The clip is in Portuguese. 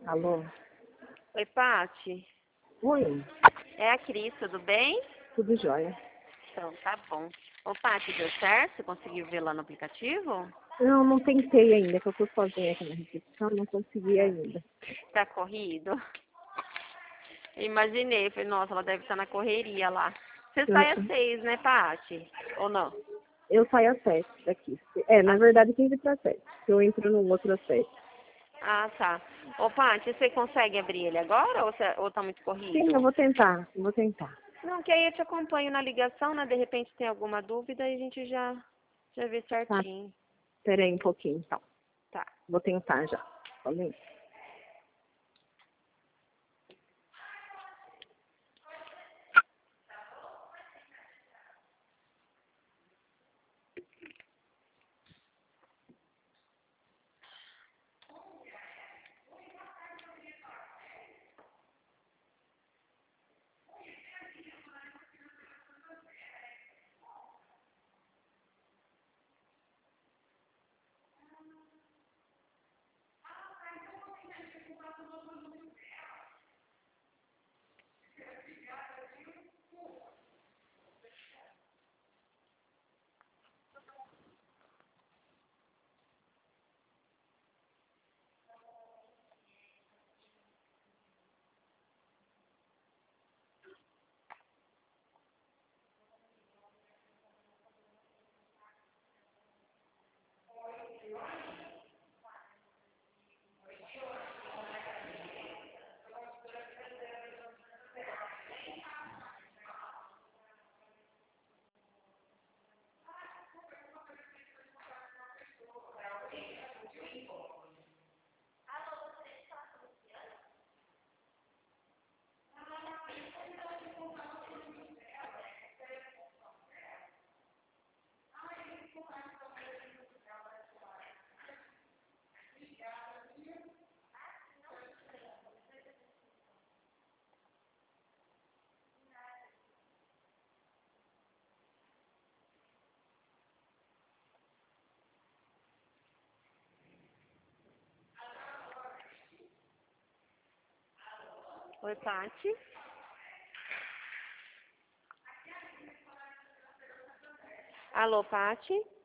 Alô? Oi, Pati. Oi, É a Cris, tudo bem? tudo jóia? Então, tá bom. Ô, Pati, deu certo? Você conseguiu ver lá no aplicativo? Não tentei ainda, que eu tô sozinha aqui na recepção, não consegui ainda. Tá corrido? Imaginei, falei, nossa, ela deve estar na correria lá. Você sai às 6, né, Pati? Ou não? Eu saio às 7 daqui. Na verdade, 15 para 7. Eu entro no outro às 7. Ah, tá. Ô, Pati, você consegue abrir ele agora ou tá muito Sim, eu corrido? vou tentar. Não, que aí eu te acompanho na ligação, né? De repente tem alguma dúvida e a gente já vê Tá, certinho. peraí um pouquinho, então. Tá. Vou tentar já. Falei. Oi, Pati. Alô, Pati?